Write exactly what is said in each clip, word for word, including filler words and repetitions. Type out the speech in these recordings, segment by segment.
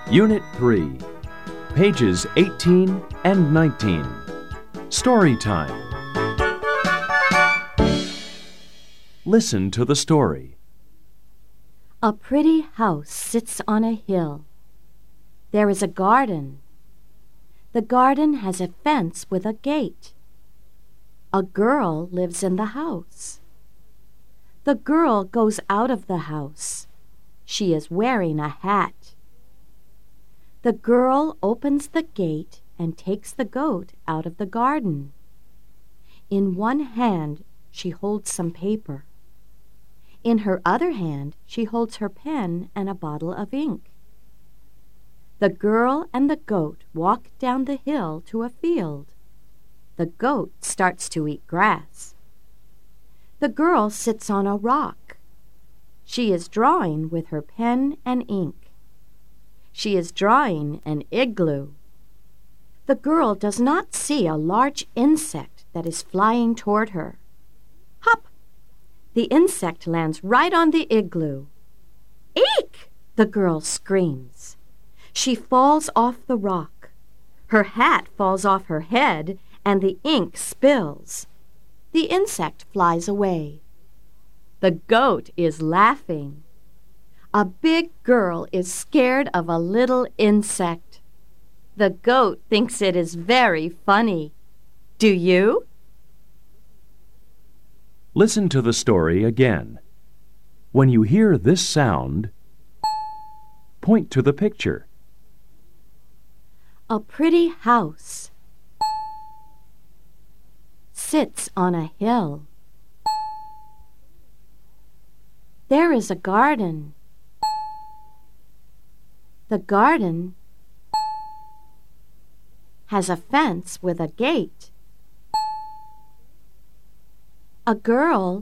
Unit three, pages eighteen and nineteen. Story time. Listen to the story. A pretty house sits on a hill. There is a garden. The garden has a fence with a gate. A girl lives in the house. The girl goes out of the house. She is wearing a hat. The girl opens the gate and takes the goat out of the garden. In one hand, she holds some paper. In her other hand, she holds her pen and a bottle of ink. The girl and the goat walk down the hill to a field. The goat starts to eat grass. The girl sits on a rock. She is drawing with her pen and ink. She is drawing an igloo. The girl does not see a large insect that is flying toward her. Hop! The insect lands right on the igloo. Eek! The girl screams. She falls off the rock. Her hat falls off her head, and the ink spills. The insect flies away. The goat is laughing. A big girl is scared of a little insect. The goat thinks it is very funny. Do you? Listen to the story again. When you hear this sound, point to the picture. A pretty house sits on a hill. There is a garden. The garden has a fence with a gate. A girl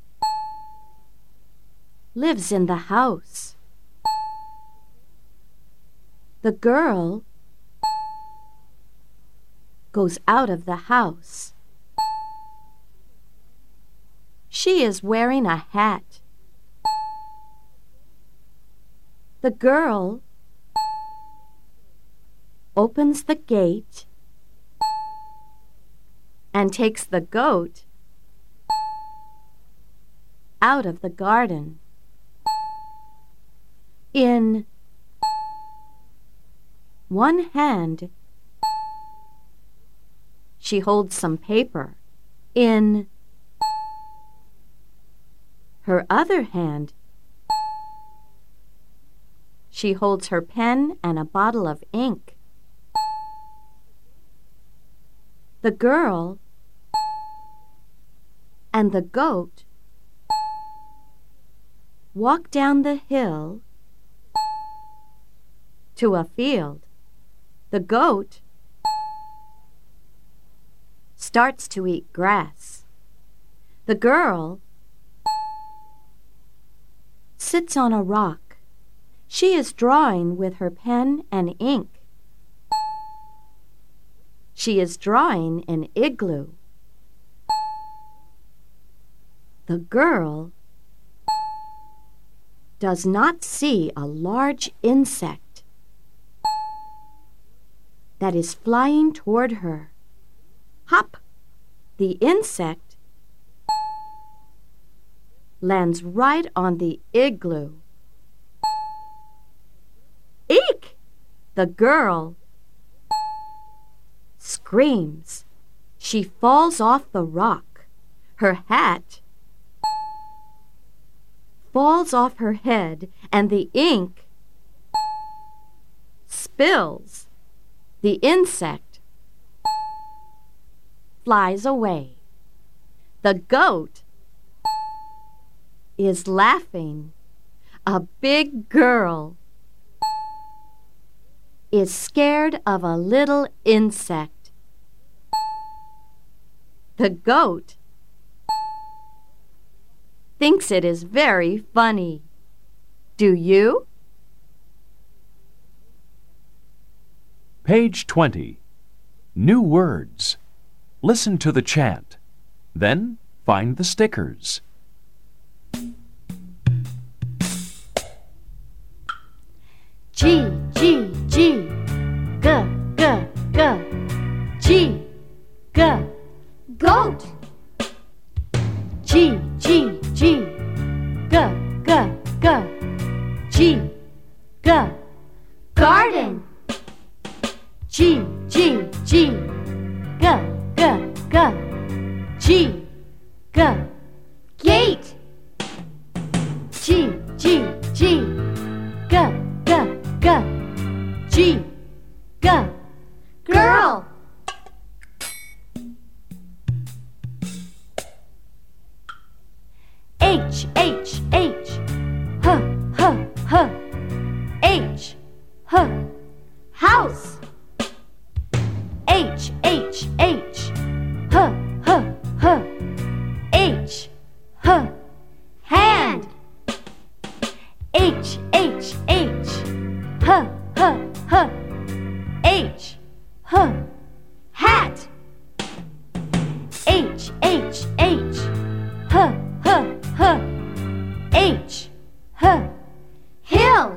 lives in the house. The girl goes out of the house. She is wearing a hat. The girl opens the gate and takes the goat out of the garden. In one hand, she holds some paper. In her other hand, she holds her pen and a bottle of ink. The girl and the goat walk down the hill to a field. The goat starts to eat grass. The girl sits on a rock. She is drawing with her pen and ink. She is drawing an igloo. The girl does not see a large insect that is flying toward her. Hop! The insect lands right on the igloo. Eek! The girl screams. She falls off the rock. Her hat falls off her head, and the ink spills. The insect flies away. The goat is laughing. A big girl is scared of a little insect. The goat thinks it is very funny. Do you? Page twenty. New words. Listen to the chant. Then find the stickers. G, G, G, G, G. G, G, G. G, G. Garden. G, G, G. G, G, G. G, G. Gate. G, G, G. G, G, G. G, G. Girl. H, H, H. H, H, H. H, H. House. H, H, H. H, H, H. H, H. Hand. H, H, H. H, H, H. H, H. Hat. H, H, H. H, H, H. H, H. Hill.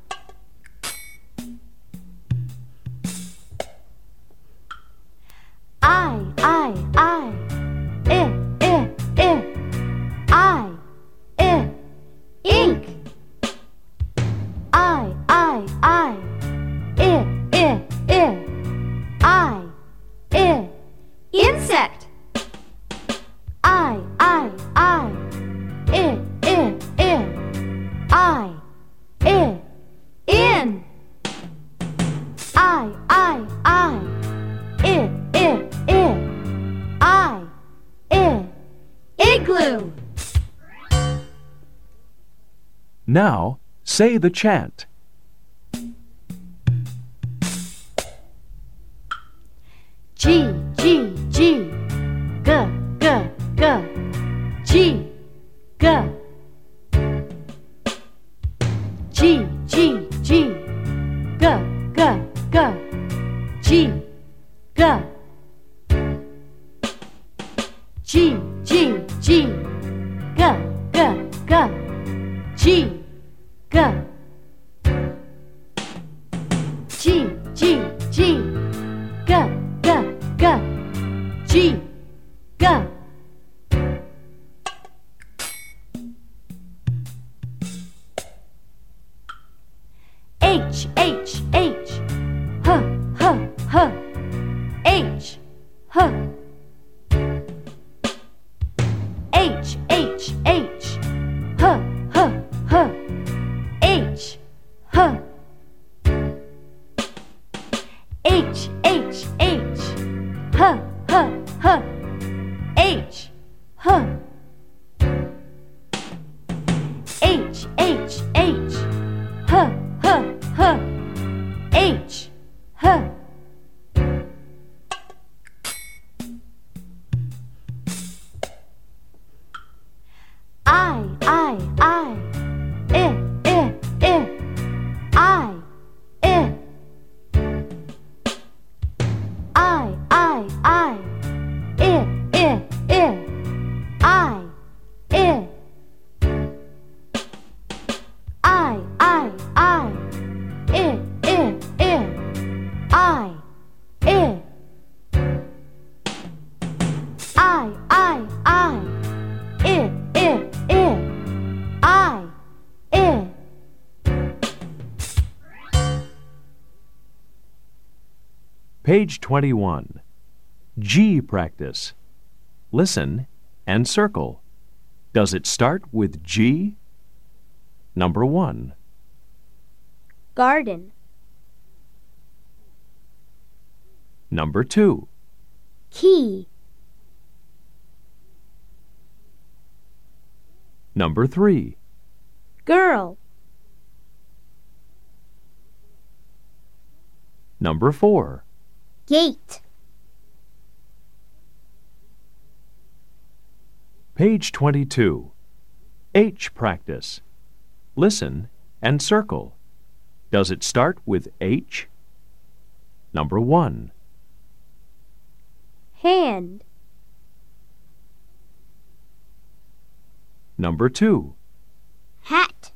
I, I, I. I, I, I. I, I. Ink. I, I, I. I, I, I. I, I. Insect. I, I, I. I, I, I. I, I. In. I, I, I. I, I, I. I, I. Igloo. Now, say the chant. G, G, G. G, G, G. G, G. G, G, G. G, G, G. G, G. G, G, G. G, G, G. G, G. G, G, G. G, G, G. G, G. H, H, H. H, H, H. H, H. H, H, H. H, H, H. H, H. H, H, H. H, H, H. H, H. H, H, H. H, H, H. H, H. I, I, I. I, I, I. I, I. I, I, I. I, I, I. I, I. I, I, I. I, I, I. I, I. I, I, I. I, I, I. I, I. Page twenty-one. G practice. Listen and circle. Does it start with G? Number one. Garden. Number two. Key. Number three. Girl. Number four. Gate. Page twenty-two. H practice. Listen and circle. Does it start with H? Number one. Hand. Number two. Hat.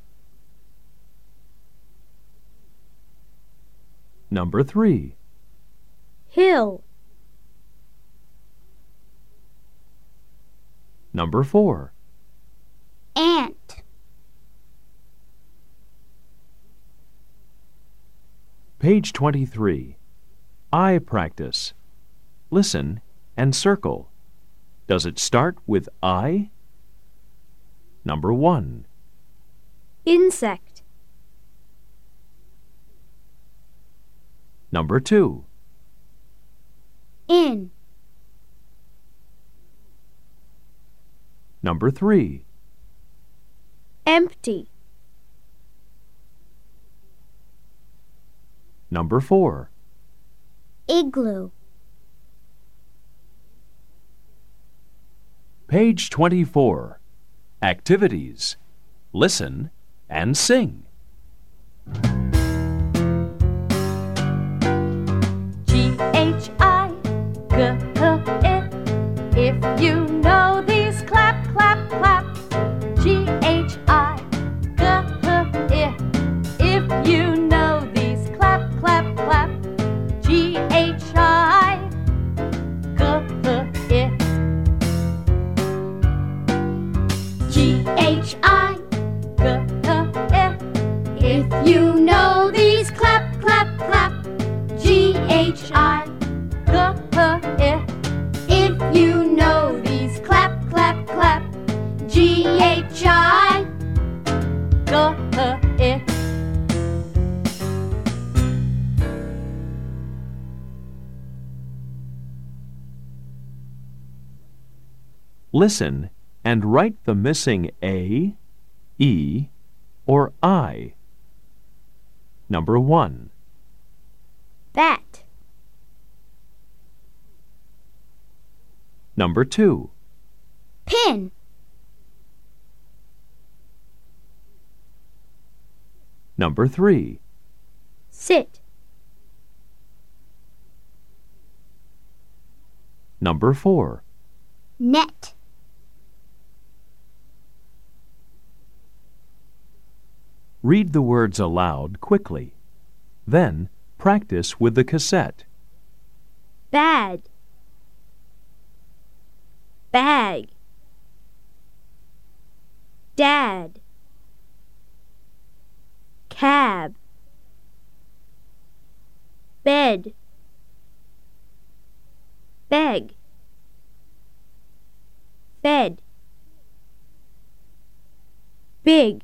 Number three. Hill. Number four. Ant. Page twenty-three. Eye practice. Listen and circle. Does it start with I? Number one. Insect. Number two. In. Number three. Empty. Number four. Igloo. Page twenty-four. Activities. Listen and sing. G H I G H I. If you know these, clap, clap, clap. G H I G H I. If you know these, clap, clap, clap. G H I G H I. G H I G H I. If you know these, clap, clap, clap. G H I G H I. If you know these, clap, clap, clap. G H I G H I. Listen and write the missing A, E, or I. Number one. Bat. Number two. Pin. Number three. Sit. Number four. Net. Read the words aloud quickly. Then practice with the cassette. Bad. Bag. Dad. Cab. Bed. Beg. Fed. Big.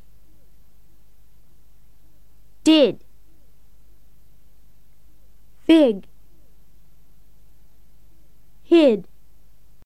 Did. Fig. Hid.